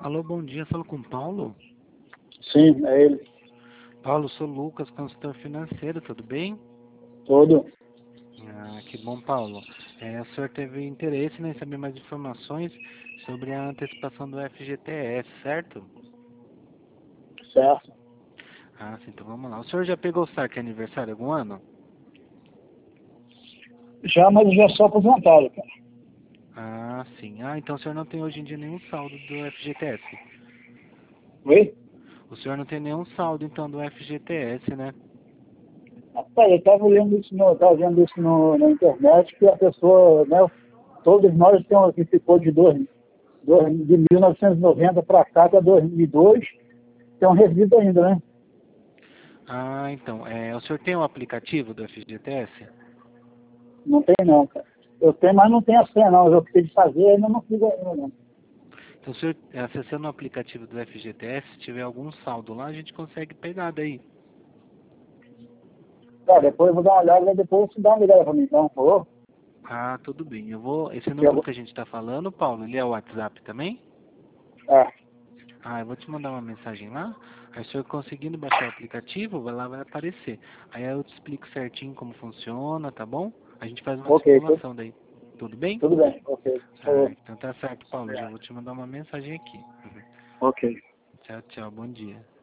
Alô, bom dia. Falo com o Paulo. Sim, é ele. Paulo, sou Lucas, consultor financeiro, tudo bem? Todo. Ah, que bom, Paulo. O senhor teve interesse, né, em saber mais informações sobre a antecipação do FGTS, certo? Certo. Ah, sim, então vamos lá. O senhor já pegou o saque aniversário algum ano? Já, mas eu já sou aposentado, cara. Ah, sim. Ah, então o senhor não tem hoje em dia nenhum saldo do FGTS. Oi? O senhor não tem nenhum saldo, então, do FGTS, né? Rapaz, eu estava vendo isso na internet, que a pessoa, né, todos nós temos que ficou de 1990 para cá até 2002, tem um resíduo ainda, né? Ah, então, o senhor tem o aplicativo do FGTS? Não tem não, cara. Eu tenho, mas não tem a senha não. Eu fiquei de fazer, ainda não fiz ainda não. Então, se o senhor acessando o aplicativo do FGTS, se tiver algum saldo lá, a gente consegue pegar daí. Tá, depois eu vou dar uma olhada, depois você dá uma ligada para mim, então, por favor. Ah, tudo bem. Esse Que eu número vou- que a gente está falando, Paulo, ele é o WhatsApp também? É, Ah, eu vou te mandar uma mensagem lá. Aí, se o senhor conseguindo baixar o aplicativo, vai aparecer. Aí eu te explico certinho como funciona, tá bom? A gente faz uma ok, simulação daí. Tudo bem? tudo bem, ok. Por Ah, favor. então tá certo, Paulo. Já vou te mandar uma mensagem aqui. Ok. Tchau, tchau. Bom dia.